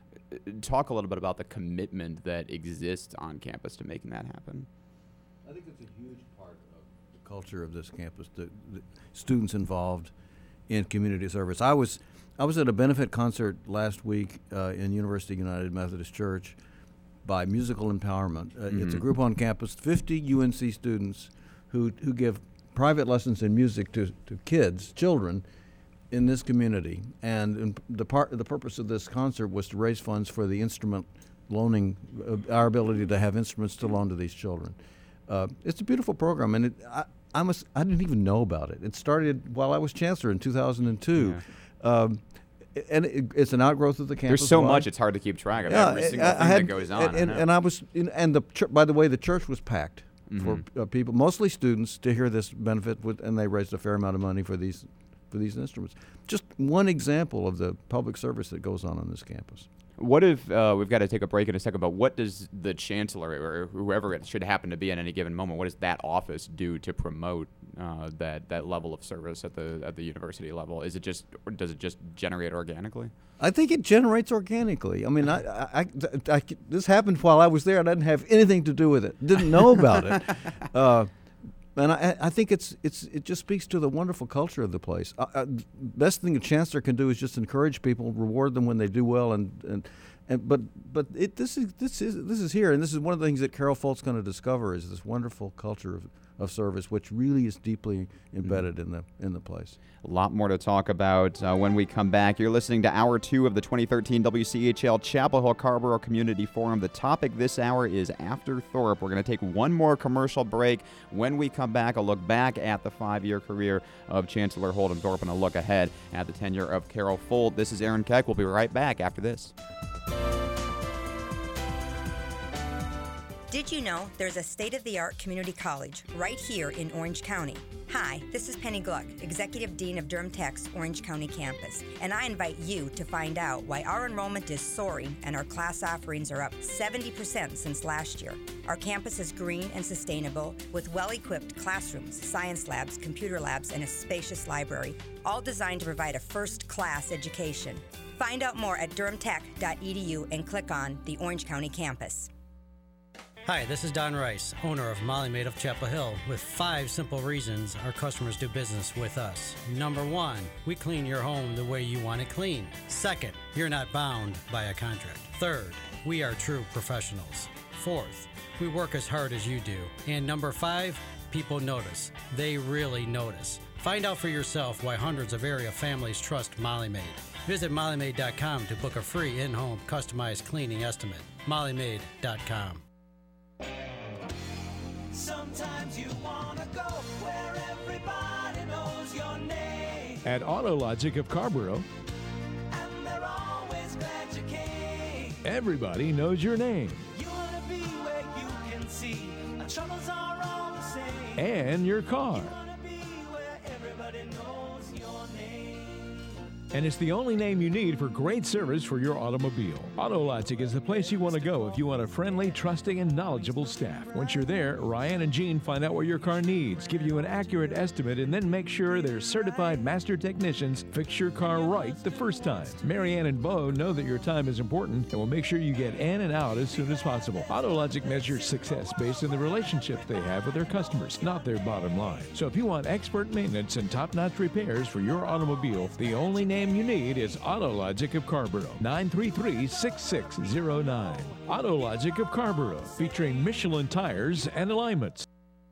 talk a little bit about the commitment that exists on campus to making that happen. I think it's a huge part of the culture of this campus, the, the students involved in community service. I was I was at a benefit concert last week uh, in University United Methodist Church by Musical Empowerment. Uh, mm-hmm. It's a group on campus, fifty U N C students who who give private lessons in music to, to kids, children, in this community. And, and the part the purpose of this concert was to raise funds for the instrument loaning, uh, our ability to have instruments to loan to these children. Uh, it's a beautiful program, and it, I, I must I didn't even know about it. It started while I was chancellor in two thousand two. Yeah. Um, and it, it's an outgrowth of the campus. There's so wide. much, it's hard to keep track of yeah, every single I, thing I had, that goes on. And, and, and I was, in, and the ch- by the way, the church was packed mm-hmm. for uh, people, mostly students, to hear this benefit, with, and they raised a fair amount of money for these for these instruments. Just one example of the public service that goes on on this campus. What if, uh, we've got to take a break in a second, but what does the chancellor or whoever it should happen to be at any given moment, what does that office do to promote uh, that, that level of service at the at the university level? Is it just, or does it just generate organically? I think it generates organically. I mean, I, I, I, I, this happened while I was there, and I didn't have anything to do with it. Didn't know about it. Uh, And I, I think it's it's it just speaks to the wonderful culture of the place. Uh, uh, best thing a chancellor can do is just encourage people, reward them when they do well, and and, and but but it this is this is this is here, and this is one of the things that Carol Folt's going to discover is this wonderful culture of, of service, which really is deeply embedded in the in the place. A lot more to talk about uh, when we come back. You're listening to Hour two of the twenty thirteen W C H L Chapel Hill Carrboro Community Forum. The topic this hour is After Thorpe. We're going to take one more commercial break. When we come back, a look back at the five-year career of Chancellor Holden Thorpe and a look ahead at the tenure of Carol Fold. This is Aaron Keck. We'll be right back after this. Did you know there's a state-of-the-art community college right here in Orange County? Hi, this is Penny Gluck, Executive Dean of Durham Tech's Orange County campus, and I invite you to find out why our enrollment is soaring and our class offerings are up seventy percent since last year. Our campus is green and sustainable with well-equipped classrooms, science labs, computer labs, and a spacious library, all designed to provide a first-class education. Find out more at durham tech dot e d u and click on the Orange County campus. Hi, this is Don Rice, owner of Molly Maid of Chapel Hill, with five simple reasons our customers do business with us. Number one, we clean your home the way you want it clean. Second, you're not bound by a contract. Third, we are true professionals. Fourth, we work as hard as you do. And number five, people notice. They really notice. Find out for yourself why hundreds of area families trust Molly Maid. Visit molly maid dot com to book a free in-home customized cleaning estimate. molly maid dot com. Sometimes you wanna go where everybody knows your name. At AutoLogic of Carrboro, And they're always glad you came. everybody knows your name You wanna be where you can see our troubles are all the same. and your car. You wanna be where everybody knows your name. And it's the only name you need for great service for your automobile. AutoLogic is the place you want to go if you want a friendly, trusting, and knowledgeable staff. Once you're there, Ryan and Jean find out what your car needs, give you an accurate estimate, and then make sure their certified master technicians fix your car right the first time. Marianne and Bo know that your time is important and will make sure you get in and out as soon as possible. AutoLogic measures success based on the relationships they have with their customers, not their bottom line. So if you want expert maintenance and top-notch repairs for your automobile, the only name you need is AutoLogic of Carrboro. nine three three, six six zero nine. AutoLogic of Carrboro, featuring Michelin tires and alignments.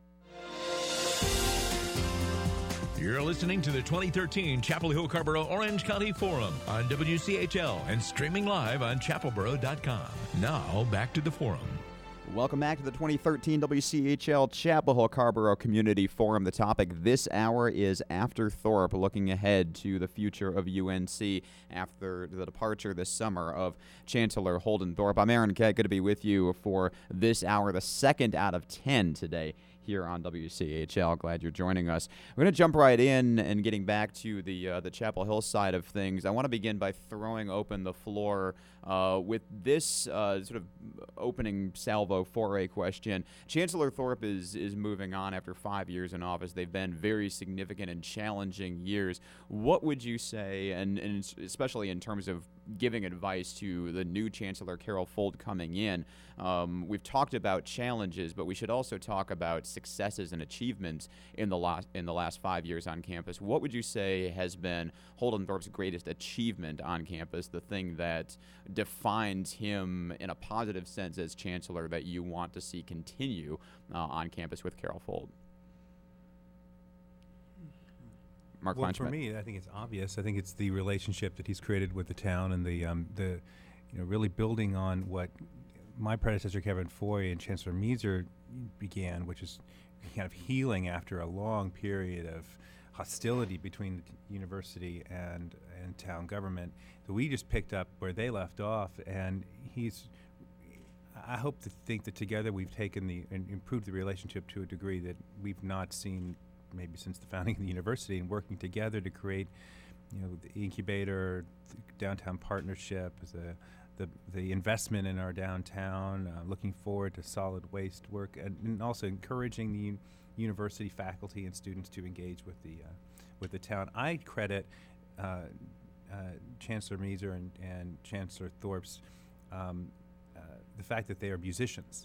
You're listening to the twenty thirteen Chapel Hill Carrboro Orange County Forum on W C H L and streaming live on chapel boro dot com. Now, back to the forum. Welcome back to the twenty thirteen W C H L Chapel Hill Carrboro Community Forum. The topic this hour is After Thorpe, looking ahead to the future of U N C after the departure this summer of Chancellor Holden Thorpe. I'm Aaron Keck, good to be with you for this hour, the second out of ten today here on W C H L. Glad you're joining us. We're going to jump right in and getting back to the uh, the Chapel Hill side of things. I want to begin by throwing open the floor uh, with this uh, sort of opening salvo foray question. Chancellor Thorpe is is moving on after five years in office. They've been very significant and challenging years. What would you say, and, and especially in terms of giving advice to the new Chancellor Carol Fold coming in? Um, we've talked about challenges, but we should also talk about successes and achievements in the last in the last five years on campus. What would you say has been Holden Thorpe's greatest achievement on campus, the thing that defines him in a positive sense as Chancellor that you want to see continue uh, on campus with Carol Fold? Mark Well, Kleinschmidt. for me, I think it's obvious. I think it's the relationship that he's created with the town and the um, the you know really building on what my predecessor Kevin Foy and Chancellor Measer began, which is kind of healing after a long period of hostility between the t- university and and town government. So we just picked up where they left off, and he's. I hope to think that together we've taken the and improved the relationship to a degree that we've not seen maybe since the founding of the university, and working together to create, you know, the incubator, the downtown partnership, the the, the investment in our downtown, uh, looking forward to solid waste work, and, and also encouraging the un- university faculty and students to engage with the uh, with the town. I credit uh, uh, Chancellor Measer and, and Chancellor Thorpe's um, uh, the fact that they are musicians.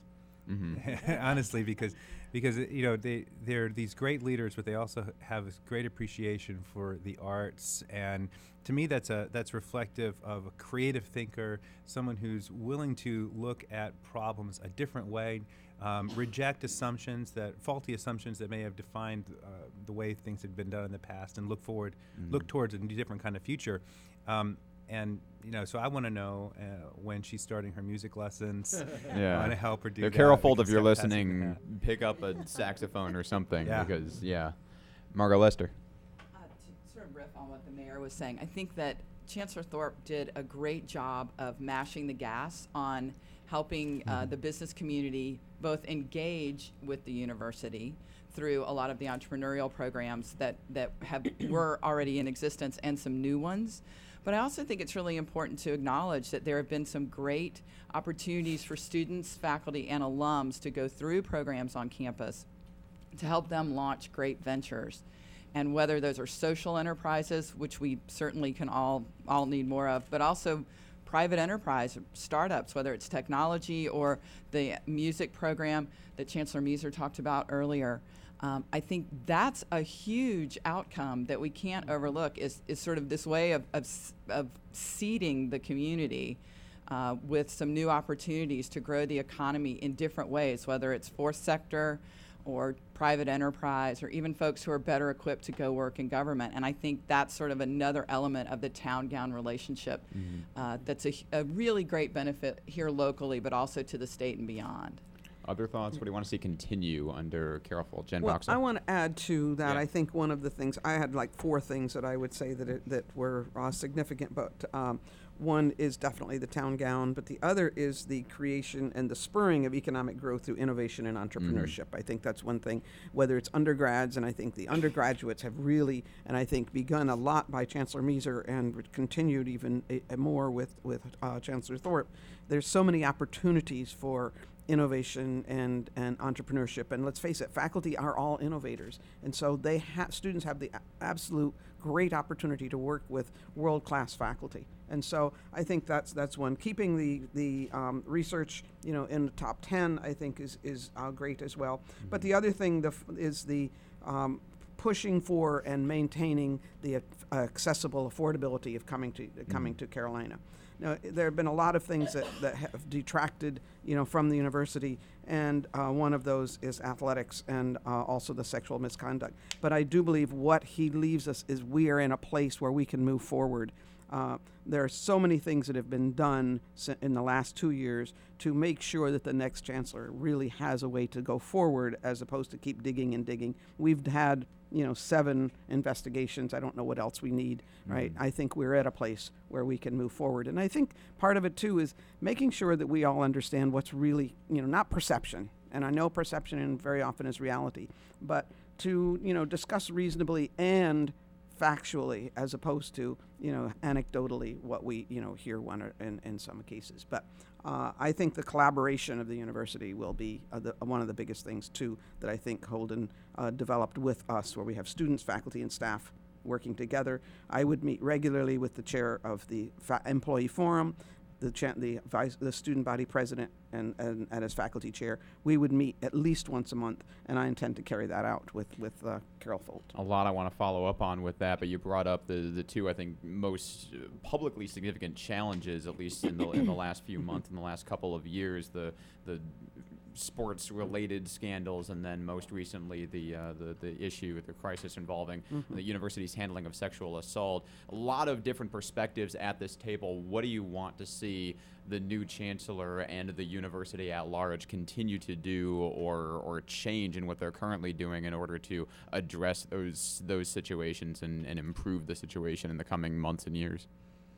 Mm-hmm. Honestly, because because you know they they're these great leaders, but they also have this great appreciation for the arts, and to me that's a that's reflective of a creative thinker, someone who's willing to look at problems a different way, um, reject assumptions that faulty assumptions that may have defined uh, the way things had been done in the past, and look forward, mm-hmm. look towards a different kind of future. Um, And, you know, so I want to know uh, when she's starting her music lessons. Yeah. I want to help her do so that. Carol Fold, if you're listening, pick up a saxophone or something. Yeah. Because, yeah. Margot Lester. Uh, to sort of riff on what the mayor was saying, I think that Chancellor Thorpe did a great job of mashing the gas on helping uh, Mm-hmm. the business community both engage with the university through a lot of the entrepreneurial programs that, that have were already in existence and some new ones. But I also think it's really important to acknowledge that there have been some great opportunities for students, faculty, and alums to go through programs on campus to help them launch great ventures. And whether those are social enterprises, which we certainly can all, all need more of, but also private enterprise startups, whether it's technology or the music program that Chancellor Measer talked about earlier. Um, I think that's a huge outcome that we can't overlook is, is sort of this way of, of, of seeding the community uh, with some new opportunities to grow the economy in different ways, whether it's fourth sector or private enterprise or even folks who are better equipped to go work in government. And I think that's sort of another element of the town-gown relationship mm-hmm. uh, that's a, a really great benefit here locally, but also to the state and beyond. Other thoughts? What do you want to see continue under Carol Fold? Jen well, Boxer? I want to add to that. Yeah. I think one of the things, I had like four things that I would say that it, that were uh, significant, but um, one is definitely the town gown, but the other is the creation and the spurring of economic growth through innovation and entrepreneurship. Mm-hmm. I think that's one thing, whether it's undergrads, and I think the undergraduates have really, and I think begun a lot by Chancellor Measer and continued even a, a more with, with uh, Chancellor Thorpe. There's so many opportunities for innovation and, and entrepreneurship, and let's face it, faculty are all innovators, and so they ha- students have the a- absolute great opportunity to work with world-class faculty, and so I think that's that's one. Keeping the the um, research, you know, in the top ten, I think is is uh, great as well. Mm-hmm. But the other thing the f- is the um, pushing for and maintaining the uh, accessible affordability of coming to uh, coming mm-hmm. to Carolina. Now, there have been a lot of things that, that have detracted, you know, from the university, and uh, one of those is athletics and uh, also the sexual misconduct. But I do believe what he leaves us is we are in a place where we can move forward. Uh, there are so many things that have been done in the last two years to make sure that the next chancellor really has a way to go forward as opposed to keep digging and digging. We've had, you know, seven investigations. I don't know what else we need, right? Mm-hmm. I think we're at a place where we can move forward. And I think part of it, too, is making sure that we all understand what's really, you know, not perception. And I know perception very often is reality, but to, you know, discuss reasonably and factually as opposed to, you know, anecdotally what we, you know, hear one or in, in some cases. But uh, I think the collaboration of the university will be uh, the, one of the biggest things, too, that I think Holden uh, developed with us, where we have students, faculty, and staff working together. I would meet regularly with the chair of the fa- employee forum, the cha- the, vice- the student body president, and, and, and as faculty chair. We would meet at least once a month, and I intend to carry that out with, with uh, Carol Fold. A lot I want to follow up on with that, but you brought up the, the two, I think, most uh, publicly significant challenges, at least in the in the last few months, in the last couple of years, the the sports-related scandals, and then most recently the uh, the, the issue, the crisis involving mm-hmm. the university's handling of sexual assault. A lot of different perspectives at this table. What do you want to see the new chancellor and the university at large continue to do or or change in what they're currently doing in order to address those those situations and, and improve the situation in the coming months and years?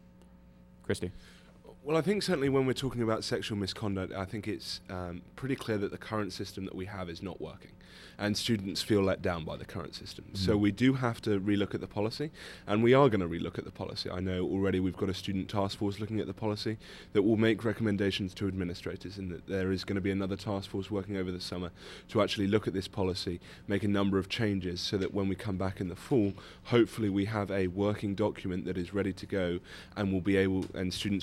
Christy? Well, I think certainly when we're talking about sexual misconduct, I think it's um, pretty clear that the current system that we have is not working, and students feel let down by the current system. Mm. So we do have to relook at the policy, and we are going to relook at the policy. I know already we've got a student task force looking at the policy that will make recommendations to administrators, and that there is going to be another task force working over the summer to actually look at this policy, make a number of changes so that when we come back in the fall, hopefully we have a working document that is ready to go, and will be able, and students will be able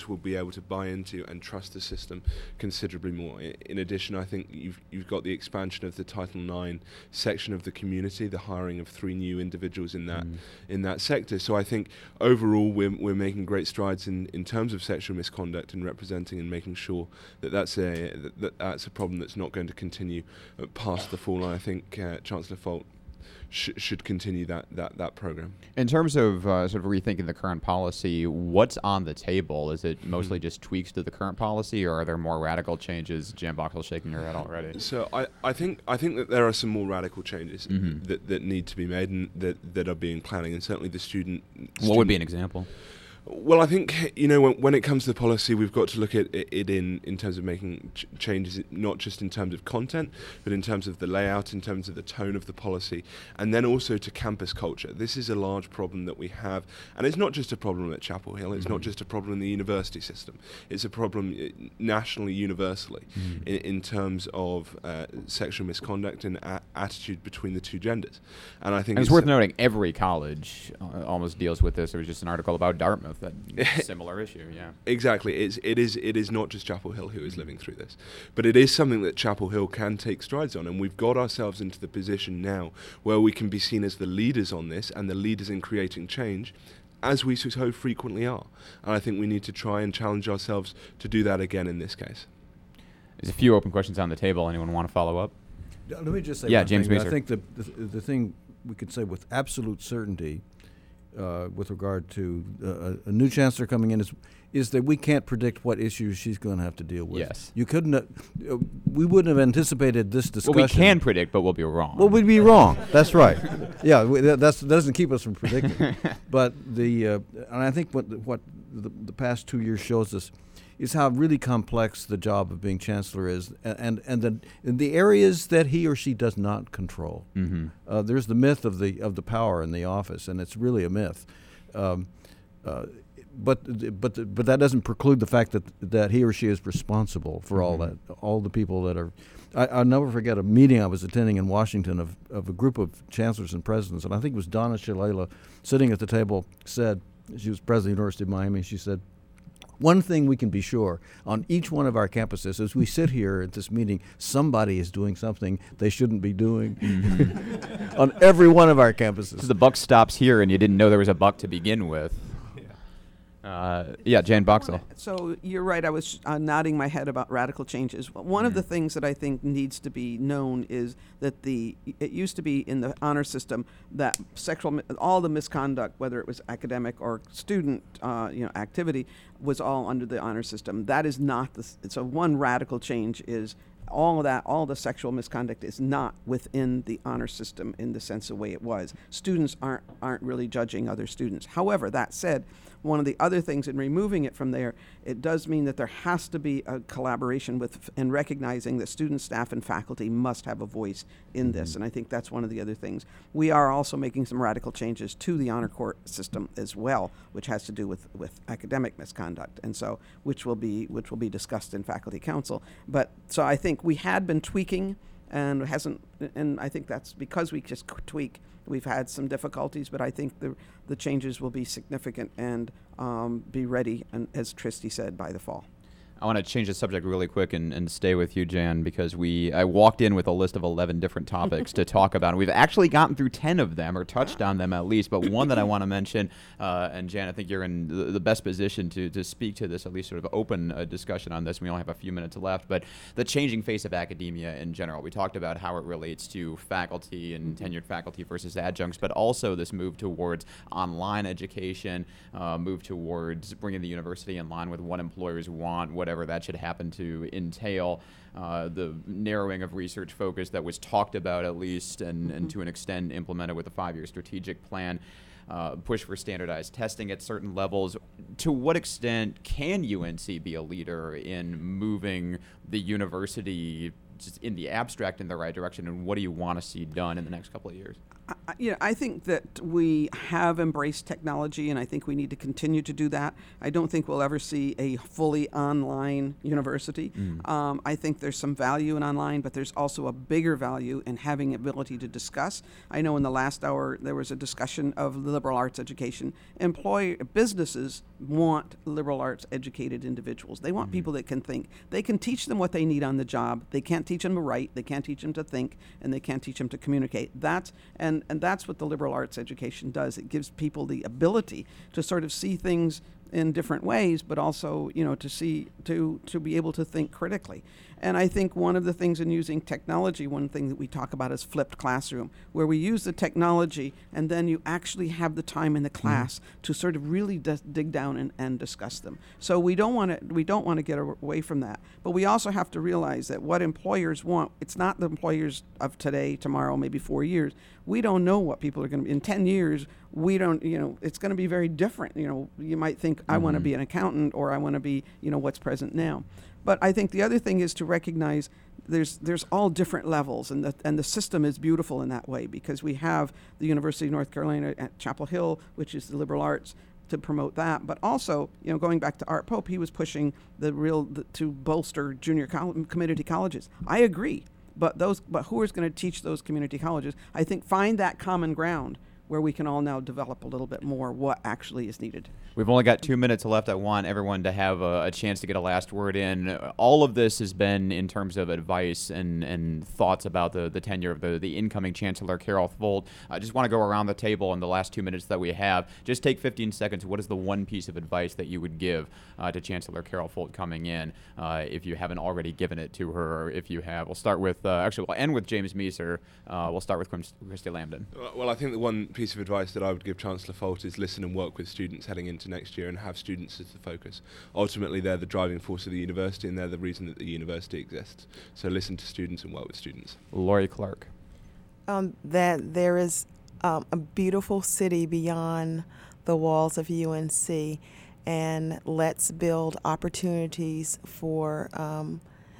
able to buy into and trust the system considerably more. I, in addition, I think you've you've got the expansion of the Title nine section of the community, the hiring of three new individuals in that mm. in that sector. So I think overall we're we're making great strides in, in terms of sexual misconduct and representing and making sure that that's a that, that that's a problem that's not going to continue uh, past the fall. And I think uh, Chancellor Folt sh- should continue that that that program. In terms of uh, sort of rethinking the current policy, what's on the table? Is it mostly mm. just tweaks to the current policy, or are there more radical changes? Jan Boxall's shaking her head already. So I, I think I think that there are some more radical changes mm-hmm. that, that need to be made and that, that are being planning, and certainly the student. What student would be an example? Well, I think, you know, when, when it comes to the policy, we've got to look at it, it in, in terms of making ch- changes, not just in terms of content, but in terms of the layout, in terms of the tone of the policy, and then also to campus culture. This is a large problem that we have, and it's not just a problem at Chapel Hill, it's mm-hmm. not just a problem in the university system, it's a problem uh, nationally, universally, mm-hmm. in, in terms of uh, sexual misconduct and a- attitude between the two genders. And I think and it's, it's worth noting, every college uh, almost deals with this. There was just an article about Dartmouth. That similar issue, yeah. Exactly. It's, it is it is not just Chapel Hill who is living through this, but it is something that Chapel Hill can take strides on, and we've got ourselves into the position now where we can be seen as the leaders on this and the leaders in creating change, as we so frequently are. And I think we need to try and challenge ourselves to do that again in this case. There's a few open questions on the table. Anyone want to follow up? Let me just say yeah, one James thing. Macer. I think the, the the thing we could say with absolute certainty Uh, with regard to uh, a, a new chancellor coming in is is that we can't predict what issues she's going to have to deal with. Yes. You couldn't. Uh, uh, we wouldn't have anticipated this discussion. Well, we can predict, but we'll be wrong. Well, we'd be wrong. That's right. Yeah, we, that that's, that doesn't keep us from predicting. But the uh, and I think what the, what the, the past two years shows us is how really complex the job of being chancellor is, and and, and the in the areas that he or she does not control. Mm-hmm. Uh, there's the myth of the of the power in the office, and it's really a myth. Um, uh, but but but that doesn't preclude the fact that that he or she is responsible for all mm-hmm. that, all the people that are. I, I'll never forget a meeting I was attending in Washington of of a group of chancellors and presidents, and I think it was Donna Shalala sitting at the table said, she was president of the University of Miami. She said, one thing we can be sure on each one of our campuses, as we sit here at this meeting, somebody is doing something they shouldn't be doing on every one of our campuses. So the buck stops here, and you didn't know there was a buck to begin with. Uh, yeah, Jan Boxall. So you're right. I was uh, nodding my head about radical changes. One mm. of the things that I think needs to be known is that the it used to be in the honor system that sexual all the misconduct, whether it was academic or student uh, you know activity, was all under the honor system. That is not the. So one radical change is all of that, all the sexual misconduct is not within the honor system in the sense of the way it was. Students aren't aren't really judging other students. However, that said, one of the other things in removing it from there, it does mean that there has to be a collaboration with and recognizing that students, staff, and faculty must have a voice in this. And I think that's one of the other things. We are also making some radical changes to the honor court system as well, which has to do with, with academic misconduct, and so which will be which will be discussed in faculty council. But so I think we had been tweaking, and hasn't, and I think that's because we just tweak. We've had some difficulties, but I think the the changes will be significant and um, be ready, and as Tristy said, by the fall. I want to change the subject really quick and, and stay with you, Jan, because we I walked in with a list of eleven different topics to talk about, and we've actually gotten through ten of them, or touched on them at least, but one that I want to mention, uh, and Jan, I think you're in the, the best position to, to speak to this, at least sort of open a discussion on this. We only have a few minutes left, but the changing face of academia in general. We talked about how it relates to faculty and tenured faculty versus adjuncts, but also this move towards online education, uh, move towards bringing the university in line with what employers want, what whatever that should happen to entail, uh, the narrowing of research focus that was talked about at least and, mm-hmm. and to an extent implemented with a five-year strategic plan, uh, push for standardized testing at certain levels. To what extent can U N C be a leader in moving the university just in the abstract in the right direction, and what do you want to see done in the next couple of years? I, you know, I think that we have embraced technology, and I think we need to continue to do that. I don't think we'll ever see a fully online university. Mm. Um, I think there's some value in online, but there's also a bigger value in having ability to discuss. I know in the last hour there was a discussion of liberal arts education. Employ businesses want liberal arts educated individuals. They want mm-hmm. people that can think. They can teach them what they need on the job. They can't teach them to write. They can't teach them to think, and they can't teach them to communicate. That's and and that's what the liberal arts education does. It gives people the ability to sort of see things in different ways, but also, you know, to see to to be able to think critically. And I think one of the things in using technology, one thing that we talk about is flipped classroom, where we use the technology and then you actually have the time in the class mm-hmm. to sort of really d- dig down and, and discuss them. So we don't want to we don't want to get away from that. But we also have to realize that what employers want, it's not the employers of today, tomorrow, maybe four years. We don't know what people are going to be in ten years. We don't, you know, it's going to be very different. You know, you might think mm-hmm. I want to be an accountant, or I want to be, you know, what's present now. But I think the other thing is to recognize there's there's all different levels, and the and the system is beautiful in that way, because we have the University of North Carolina at Chapel Hill, which is the liberal arts, to promote that. But also, you know, going back to Art Pope, he was pushing the real the, to bolster junior coll- community colleges. I agree, but those but who is going to teach those community colleges? I think find that common ground where we can all now develop a little bit more what actually is needed. We've only got two minutes left. I want everyone to have a, a chance to get a last word in. All of this has been in terms of advice and, and thoughts about the, the tenure of the, the incoming Chancellor, Carol Folt. I just want to go around the table in the last two minutes that we have. Just take fifteen seconds. What is the one piece of advice that you would give uh, to Chancellor Carol Folt coming in, uh, if you haven't already given it to her, or if you have? We'll start with, uh, actually, we'll end with James Measer. Uh, we'll start with Christy Lambden. Well, I think the one piece of advice that I would give Chancellor Folt is listen and work with students heading into next year, and have students as the focus. Ultimately, they're the driving force of the university, and they're the reason that the university exists. So listen to students and work with students. Lori Clark. Um, that there is um, a beautiful city beyond the walls of U N C, and let's build opportunities for um,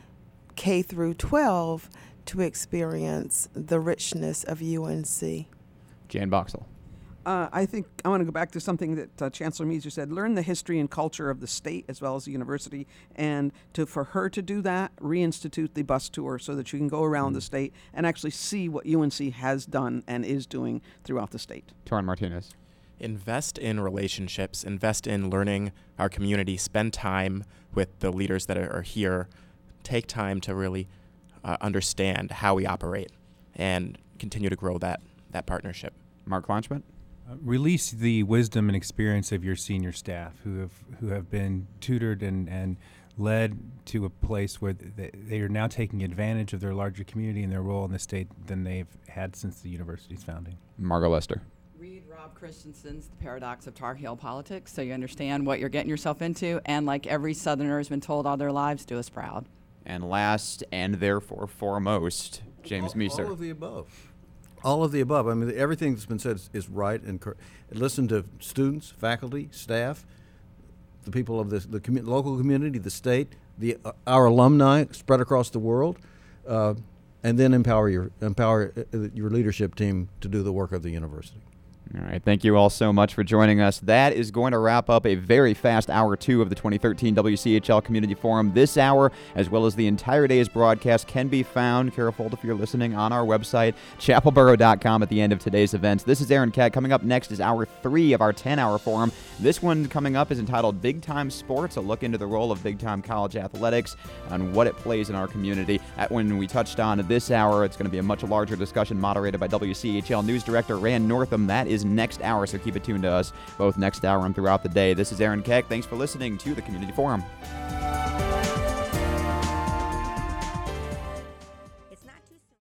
K through twelve to experience the richness of U N C. Jan Boxell. Uh, I think I want to go back to something that uh, Chancellor Measer said. Learn the history and culture of the state as well as the university, and to for her to do that, reinstitute the bus tour so that you can go around mm. the state and actually see what U N C has done and is doing throughout the state. Torrin Martinez. Invest in relationships, invest in learning our community, spend time with the leaders that are, are here, take time to really uh, understand how we operate, and continue to grow that, that partnership. Mark Kleinschmidt. Uh, release the wisdom and experience of your senior staff who have who have been tutored and, and led to a place where they, they are now taking advantage of their larger community and their role in the state than they've had since the university's founding. Margot Lester. Read Rob Christensen's The Paradox of Tar Heel Politics so you understand what you're getting yourself into, and like every Southerner has been told all their lives, do us proud. And last, and therefore foremost, James all, Measer. All of the above. All of the above. I mean, everything that's been said is, is right. And cor- listen to students, faculty, staff, the people of the, the commu- local community, the state, the uh, our alumni spread across the world, uh, and then empower your empower uh, your leadership team to do the work of the university. All right, thank you all so much for joining us. That is going to wrap up a very fast hour two of the twenty thirteen W C H L Community Forum. This hour, as well as the entire day's broadcast, can be found, Carol Folt, if you're listening, on our website, chapel borough dot com, at the end of today's events. This is Aaron Keck. Coming up next is hour three of our ten-hour forum. This one coming up is entitled Big Time Sports, a look into the role of big-time college athletics and what it plays in our community. At when we touched on this hour, it's going to be a much larger discussion moderated by W C H L News Director Rand Northam. That is next hour, so keep it tuned to us both next hour and throughout the day. This is Aaron Keck. Thanks for listening to the Community Forum.